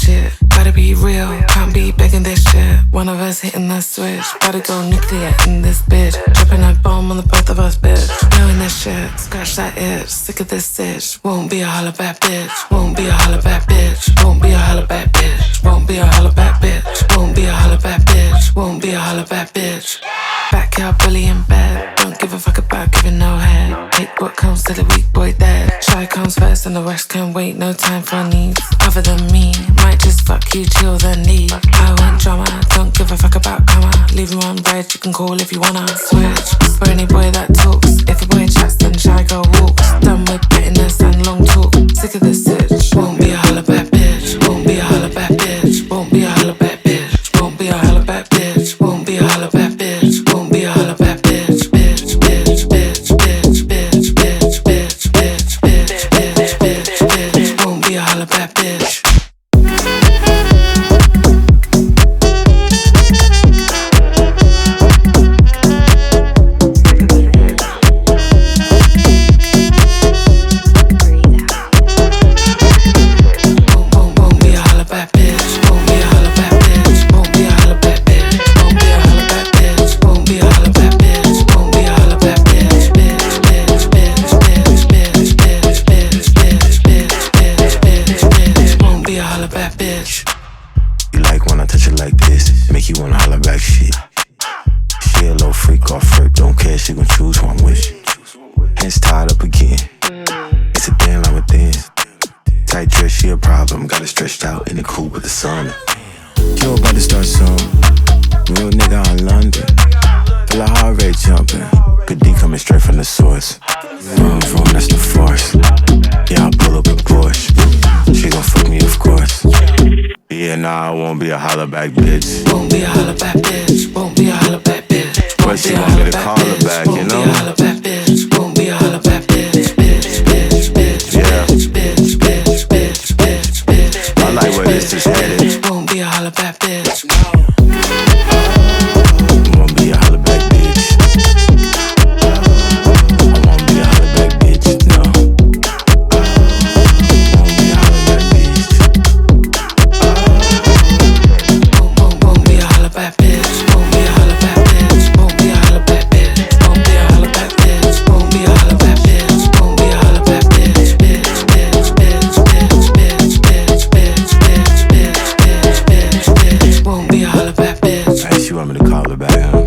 shit. Gotta be real, can't be begging this shit. One of us hitting the switch. Gotta go nuclear in this bitch. Dropping a bomb on the both of us, bitch. Knowing this shit, scratch that itch. Sick of this itch. Won't be a holla back bitch. Won't be a holla back bitch. Won't be a holla back bitch. Won't be a holla back bitch. Won't be a holla back bitch. Won't be a holla back bitch. Backyard bully in bed. Don't give a fuck about giving no head. Take what comes to the weak boy dead. Shy comes first and the rest can wait. No time for needs other than me. Might just fuck you till the knee. I want drama, don't give a fuck about karma. Leave him on red, you can call if you wanna switch. For any boy that talks, if a boy chats then shy girl walks. Done with bitterness and long talk. Sick of this itch. Won't be a holla back bitch. Won't be a holla back bitch. Won't be a holla back bitch. Won't be a holla back bitch. Won't be a holla back bitch. Won't be a holla back bitch. Bitch, bitch, bitch, bitch, bitch, bitch, bitch, bitch, bitch, bitch, bitch, bitch. Won't be a holla back bitch. You like when I touch it like this, make you wanna holler back shit. She a little freak off freak, don't care, she gon' choose who I'm with. Hands tied up again, it's a thin line within. Tight dress, she a problem, got it stretched out in the coupe with the sun. You about to start soon, real nigga on London. Feel a heart rate jumping, good D coming straight from the source. Vroom, vroom, that's the force. Yeah, I pull up a Porsche, she gon' fuck me of course. Yeah, nah, I won't be a holla back bitch. Won't be a holla back bitch. Won't be a holla back bitch. But she want me to call her back, you know? Won't be a holla back bitch. Won't be a holla back bitch. Bitch, bitch, bitch, yeah. bitch, bitch, bitch, bitch, bitch, bitch. I like where this is headed. Won't be a holla back bitch. Won't be a holla back bitch. I won't be a holla back bitch, no. Won't be a holla back bitch. Won't be a holla back bitch. Won't be a holla back bitch. Won't be a holla back bitch. Won't be a holla back bitch. Won't be a holla back bitch. Won't be a holla back bitch. Bitch, bitch, bitch, bitch, bitch, bitch, bitch, bitch, bitch, bitch, bitch, bitch. Won't be a holla back bitch. Hey, she want me to call her back, huh?